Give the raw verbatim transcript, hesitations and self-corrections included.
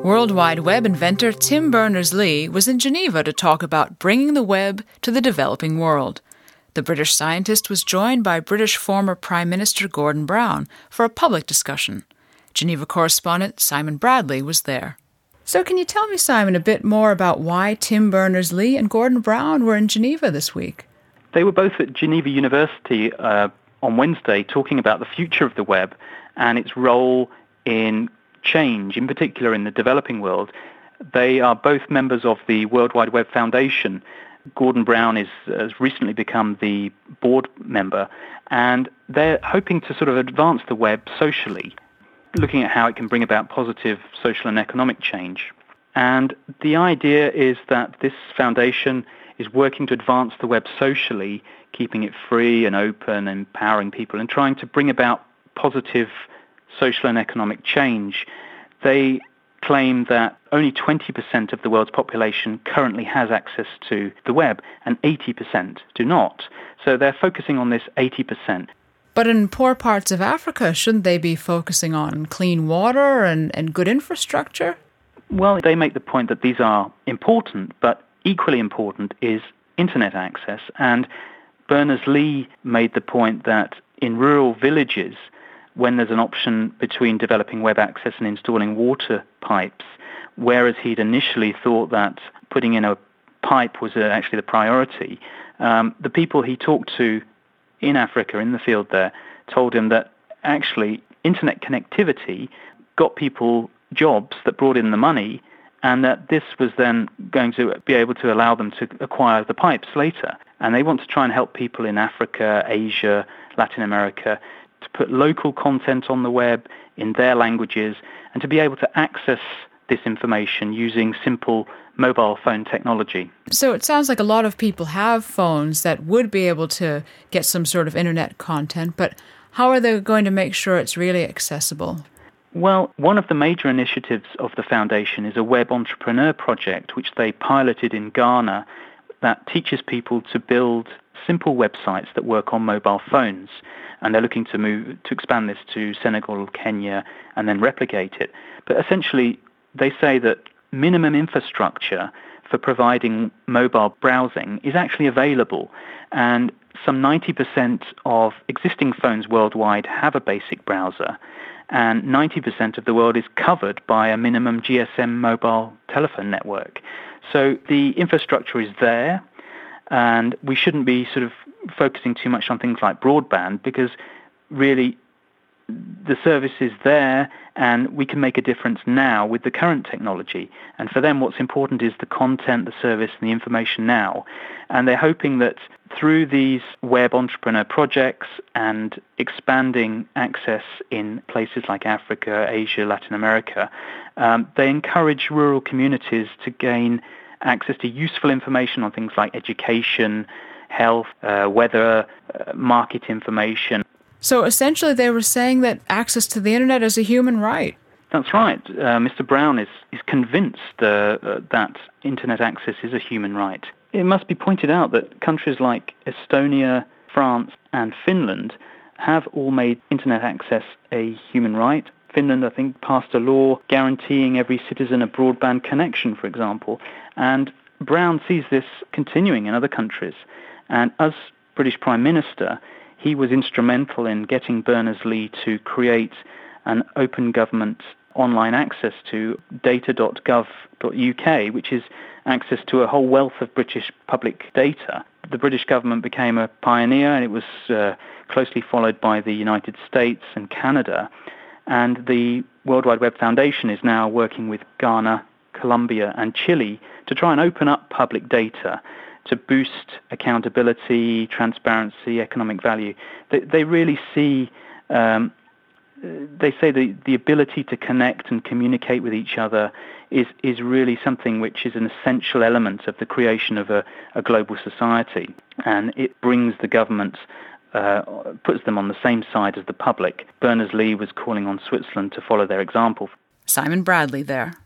World Wide Web inventor Tim Berners-Lee was in Geneva to talk about bringing the web to the developing world. The British scientist was joined by British former Prime Minister Gordon Brown for a public discussion. Geneva correspondent Simon Bradley was there. So can you tell me, Simon, a bit more about why Tim Berners-Lee and Gordon Brown were in Geneva this week? They were both at Geneva University uh, on Wednesday talking about the future of the web and its role in change, in particular in the developing world. They are both members of the World Wide Web Foundation. Gordon Brown is, has recently become the board member, and they're hoping to sort of advance the web socially, looking at how it can bring about positive social and economic change. And the idea is that this foundation is working to advance the web socially, keeping it free and open, empowering people, and trying to bring about positive social and economic change. They claim that only twenty percent of the world's population currently has access to the web, and eighty percent do not. So they're focusing on this eighty percent. But in poor parts of Africa, shouldn't they be focusing on clean water and, and good infrastructure? Well, they make the point that these are important, but equally important is internet access. And Berners-Lee made the point that in rural villages, when there's an option between developing web access and installing water pipes, whereas he'd initially thought that putting in a pipe was uh, actually the priority, um, the people he talked to in Africa, in the field there, told him that actually internet connectivity got people jobs that brought in the money, and that this was then going to be able to allow them to acquire the pipes later. And they want to try and help people in Africa, Asia, Latin America, to put local content on the web in their languages and to be able to access this information using simple mobile phone technology. So it sounds like a lot of people have phones that would be able to get some sort of internet content, but how are they going to make sure it's really accessible? Well, one of the major initiatives of the foundation is a web entrepreneur project which they piloted in Ghana that teaches people to build simple websites that work on mobile phones. And they're looking to move to expand this to Senegal, Kenya, and then replicate it. But essentially, they say that minimum infrastructure for providing mobile browsing is actually available, and some ninety percent of existing phones worldwide have a basic browser, and ninety percent of the world is covered by a minimum G S M mobile telephone network. So the infrastructure is there, and we shouldn't be sort of focusing too much on things like broadband, because really the service is there and we can make a difference now with the current technology. And for them, what's important is the content, the service, and the information now. And they're hoping that through these web entrepreneur projects and expanding access in places like Africa, Asia, Latin America, um, they encourage rural communities to gain access to useful information on things like education, health, uh, weather, uh, market information. So essentially they were saying that access to the internet is a human right. That's right. Uh, Mister Brown is, is convinced uh, uh, that internet access is a human right. It must be pointed out that countries like Estonia, France, and Finland have all made internet access a human right. Finland, I think, passed a law guaranteeing every citizen a broadband connection, for example. And Brown sees this continuing in other countries. And as British Prime Minister, he was instrumental in getting Berners-Lee to create an open government online access to data dot gov dot U K, which is access to a whole wealth of British public data. The British government became a pioneer, and it was uh, closely followed by the United States and Canada. And the World Wide Web Foundation is now working with Ghana, Colombia, and Chile to try and open up public data to boost accountability, transparency, economic value. They, they really see, um, they say the, the ability to connect and communicate with each other is, is really something which is an essential element of the creation of a, a global society. And it brings the government, uh, puts them on the same side as the public. Berners-Lee was calling on Switzerland to follow their example. Simon Bradley there.